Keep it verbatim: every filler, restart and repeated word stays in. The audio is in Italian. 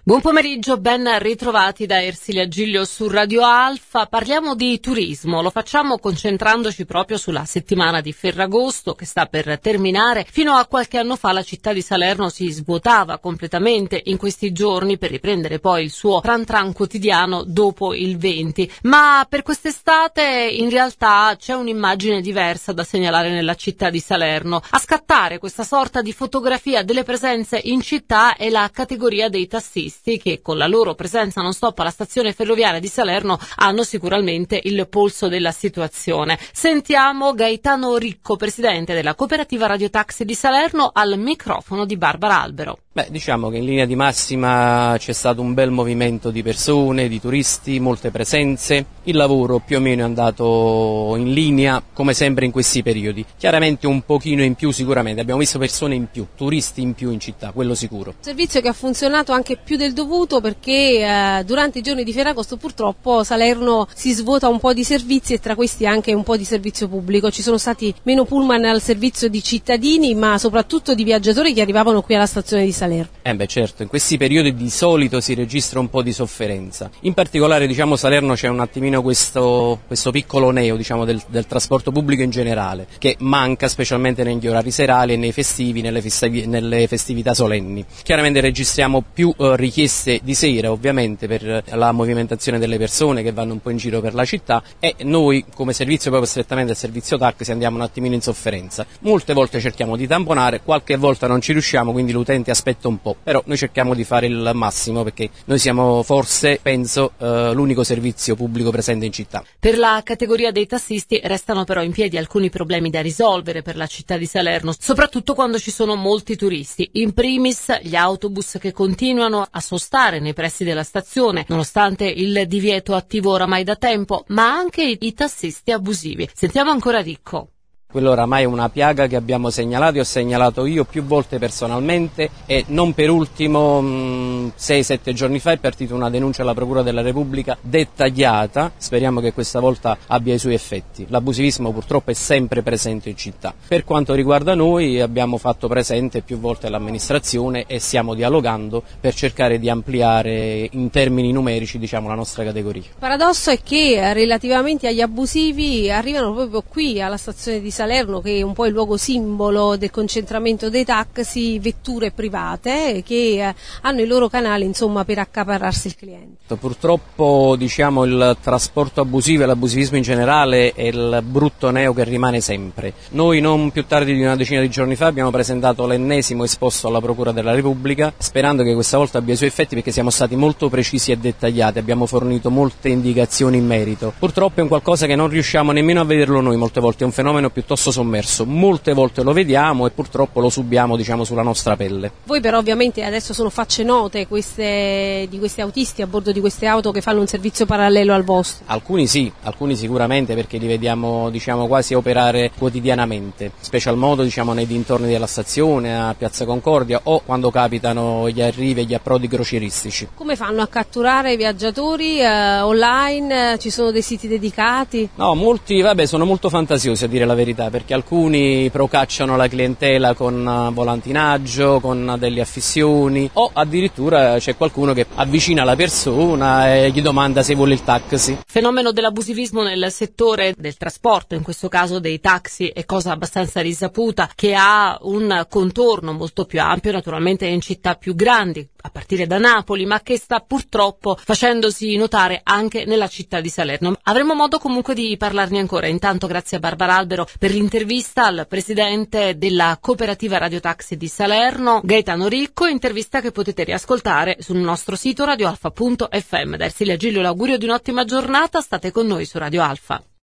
Buon pomeriggio, ben ritrovati da Ersilia Giglio su Radio Alfa. Parliamo di turismo, lo facciamo concentrandoci proprio sulla settimana di Ferragosto che sta per terminare. Fino a qualche anno fa la città di Salerno si svuotava completamente in questi giorni per riprendere poi il suo tran tran quotidiano dopo il venti. Ma per quest'estate in realtà c'è un'immagine diversa da segnalare nella città di Salerno. A scattare questa sorta di fotografia delle presenze in città è la categoria dei tassisti, che con la loro presenza non stop alla stazione ferroviaria di Salerno hanno sicuramente il polso della situazione. Sentiamo Gaetano Ricco, presidente della cooperativa Radiotaxi di Salerno, al microfono di Barbara Albero. Beh, diciamo che in linea di massima c'è stato un bel movimento di persone, di turisti, molte presenze. Il lavoro più o meno è andato in linea, come sempre in questi periodi. Chiaramente un pochino in più sicuramente, abbiamo visto persone in più, turisti in più in città, quello sicuro. Servizio che ha funzionato anche più del dovuto perché eh, durante i giorni di Ferragosto purtroppo Salerno si svuota un po' di servizi e tra questi anche un po' di servizio pubblico. Ci sono stati meno pullman al servizio di cittadini, ma soprattutto di viaggiatori che arrivavano qui alla stazione di Salerno. Eh beh certo, in questi periodi di solito si registra un po' di sofferenza. In particolare diciamo Salerno c'è un attimino questo, questo piccolo neo diciamo del, del trasporto pubblico in generale, che manca specialmente negli orari serali e nei festivi, nelle, festivi, nelle festività solenni. Chiaramente registriamo più eh, richieste di sera ovviamente per la movimentazione delle persone che vanno un po' in giro per la città, e noi come servizio, proprio strettamente il servizio taxi, andiamo un attimino in sofferenza. Molte volte cerchiamo di tamponare, qualche volta non ci riusciamo, quindi l'utente aspetta un po', però noi cerchiamo di fare il massimo perché noi siamo forse, penso, eh, l'unico servizio pubblico presente in città. Per la categoria dei tassisti restano però in piedi alcuni problemi da risolvere per la città di Salerno, soprattutto quando ci sono molti turisti. In primis gli autobus che continuano a sostare nei pressi della stazione, nonostante il divieto attivo oramai da tempo, ma anche i, i tassisti abusivi. Sentiamo ancora Ricco. Quello oramai è una piaga che abbiamo segnalato e ho segnalato io più volte personalmente, e non per ultimo sei sette giorni fa è partita una denuncia alla Procura della Repubblica dettagliata. Speriamo che questa volta abbia i suoi effetti. L'abusivismo purtroppo è sempre presente in città. Per quanto riguarda noi abbiamo fatto presente più volte l'amministrazione e stiamo dialogando per cercare di ampliare in termini numerici diciamo la nostra categoria. Il paradosso è che relativamente agli abusivi arrivano proprio qui alla stazione di Salerno, che è un po' il luogo simbolo del concentramento dei taxi, vetture private che hanno i loro canali insomma per accaparrarsi il cliente. Purtroppo diciamo il trasporto abusivo e l'abusivismo in generale è il brutto neo che rimane sempre. Noi non più tardi di una decina di giorni fa abbiamo presentato l'ennesimo esposto alla Procura della Repubblica, sperando che questa volta abbia i suoi effetti perché siamo stati molto precisi e dettagliati, abbiamo fornito molte indicazioni in merito. Purtroppo è un qualcosa che non riusciamo nemmeno a vederlo noi, molte volte è un fenomeno più piuttosto sommerso, molte volte lo vediamo e purtroppo lo subiamo diciamo sulla nostra pelle. Voi però ovviamente adesso sono facce note queste, di questi autisti a bordo di queste auto che fanno un servizio parallelo al vostro? Alcuni sì, alcuni sicuramente, perché li vediamo diciamo quasi operare quotidianamente, special modo diciamo nei dintorni della stazione, a Piazza Concordia o quando capitano gli arrivi e gli approdi crocieristici. Come fanno a catturare i viaggiatori eh, online? Ci sono dei siti dedicati? No, molti vabbè sono molto fantasiosi a dire la verità, perché alcuni procacciano la clientela con volantinaggio, con delle affissioni, o addirittura c'è qualcuno che avvicina la persona e gli domanda se vuole il taxi. Fenomeno dell'abusivismo nel settore del trasporto, in questo caso dei taxi, è cosa abbastanza risaputa, che ha un contorno molto più ampio naturalmente in città più grandi, a partire da Napoli, ma che sta purtroppo facendosi notare anche nella città di Salerno. Avremo modo comunque di parlarne ancora. Intanto grazie a Barbara Albero per l'intervista al presidente della cooperativa Radiotaxi di Salerno, Gaetano Ricco, intervista che potete riascoltare sul nostro sito radioalfa punto effe emme. Da Ersilia Giglio l'augurio di un'ottima giornata, state con noi su Radio Alfa.